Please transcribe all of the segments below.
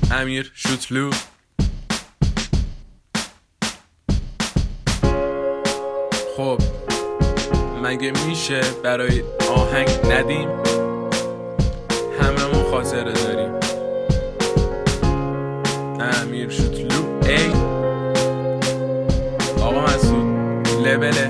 امیر شوتلو. خب مگه میشه برای آهنگ ندیم؟ هممون خاطره داریم. امیر شوتلو ای آقا مسعود لبله.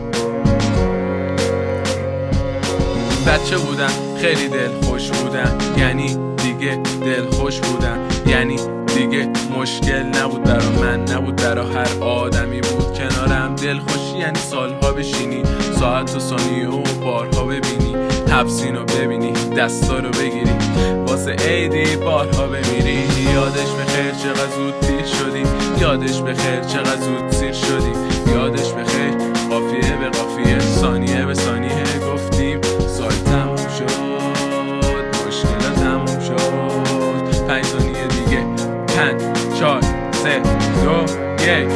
بچه بودم خیلی دل خوش بودم، یعنی دیگه دل خوش بودم، یعنی دیگه مشکل نبود برا من، نبود برا هر آدمی بود کنارم. دل خوشی یعنی سالها بشینی، ساعت و ثانیه و بارها ببینی، حبسینو ببینی، دستا رو بگیری، واسه عیدی بارها بمیری. یادش بخیر چقدر زود پیر شدی، یادش بخیر چقدر زود سیر شدی، یادش بخیر قافیه به قافیه، ثانیه به ثانیه گفتیم سال تموم شد، مشکلات تموم شد. 5 ثانیه دیگه، 5 4 3 2 1.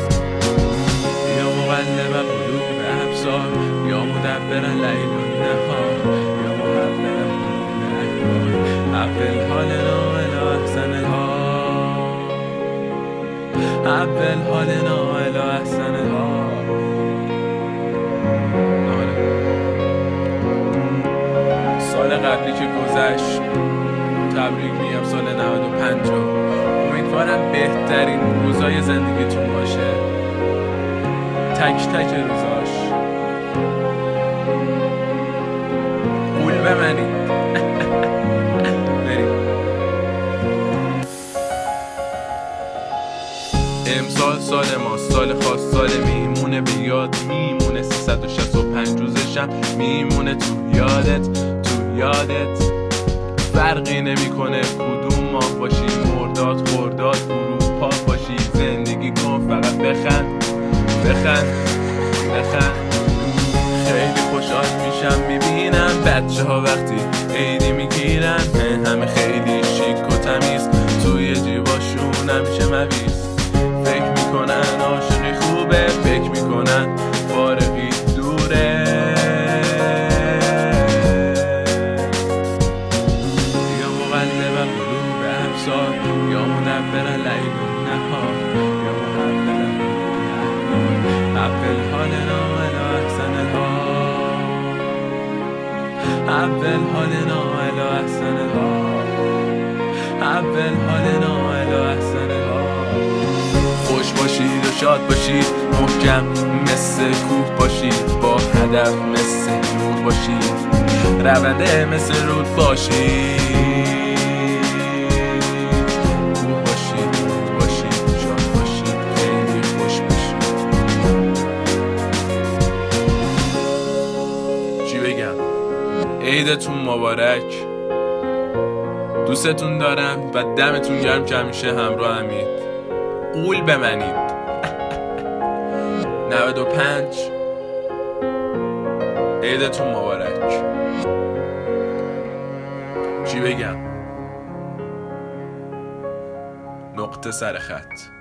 یا مقلب قلوب ابصار، یا مدبر لیل و نهار، یا محول اول حالنا الی احسن الحال، اول حالنا الی احسن الحال. سال قبلی که گذشت تبریک میگم، سال 95 رو امیدوارم بهترین روزای زندگیتون باشه، تک تک روزاش. قول بمنید. بریم. امسال سال ما، سال خاص، سال میمونه بیاد، میمونه 365 روزشم میمونه تو یادت، تو یادت. فرقی نمیکنه کدوم ماه باشی، مرداد، خرداد، اروپا باشی، زندگی کن فقط بخند بخند بخند. خیلی خوشحال میشم میبینم بچه ها وقتی عیدی میگیرن، همه خیلی شیک و تمیز، توی جیباشون همیشه مویز. فکر میکنن عاشقی خوبه، فکر میکنن فارغی دوره. یا مقلب قلوب ابصار، یا مدبر لیل و نهار، یا محول اول حالنا الی احسن الحال، اول حالنا الی احسن الحال، اول حالنا الی احسن الحال. خوش باشید و شاد باشید، محکم مثل کوه باشید، با هدف مثل نور باشید، رونده مثل رود باشید، کوه باشید، نور باشید، شاد باشید، خیلی خوش باشید. چی بگم؟ عیدتون مبارک، دوستتون دارم و دمتون گرم که همیشه همراه همید. قول بمنید. 95 عیدتون مبارک. چی بگم؟ نقطه سر خط.